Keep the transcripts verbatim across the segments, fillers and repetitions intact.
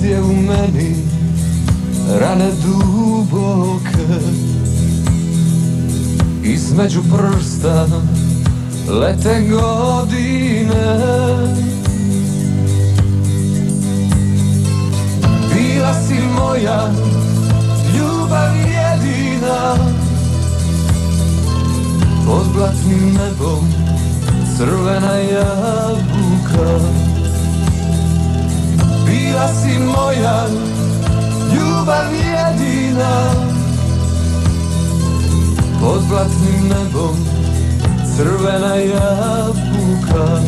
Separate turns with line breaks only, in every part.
Ovdje u meni rane duboke, između prsta lete godine. Bila si moja ljubav jedina, pod blatnim nebom crvena jabuka. Bila si moja ljubav jedina, pod blatnim nebom crvena jabuka.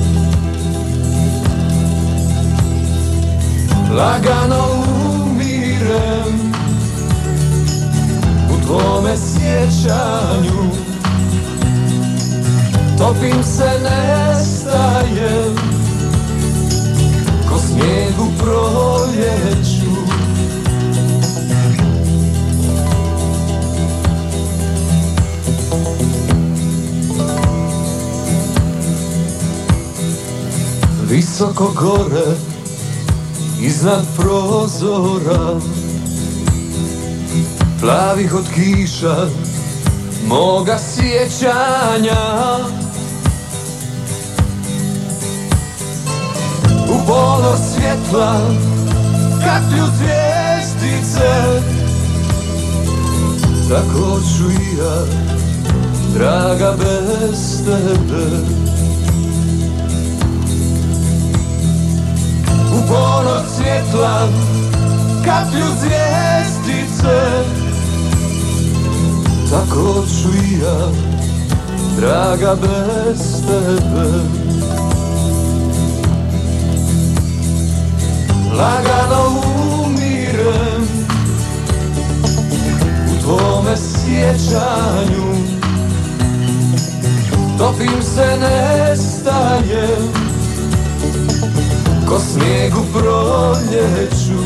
Lagano umirem u tvome sjećanju, topim se, nestajem ko snijeg u proljeću. Visoko gore iznad prozora, plavih od kiša moga sjećanja, u ponor svjetla kaplju zvjezdice. Tako ću i ja, draga, bez tebe. U ponor svjetla kaplju zvjezdice. Tako ću i ja, draga, bez tebe. Lagano umirem u tvome sjećanju, topim se, nestajem ko snijeg u proljeću.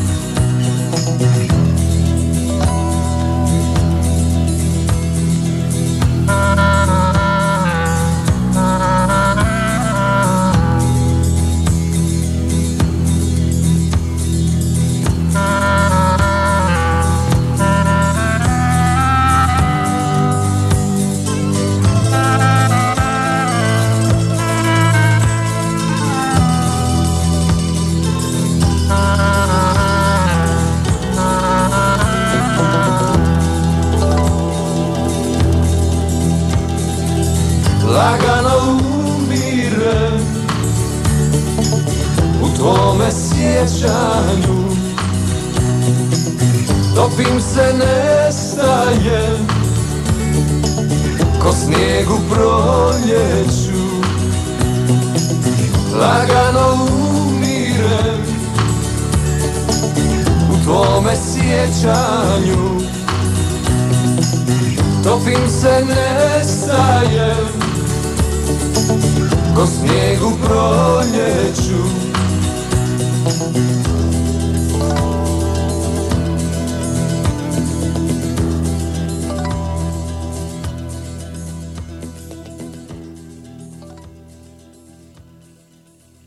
Lagano umirem u tvome sjećanju, topim se, nestajem ko snijeg u proljeću. Lagano umirem u tvome sjećanju, topim se, nestajem ko snijeg u proljeću.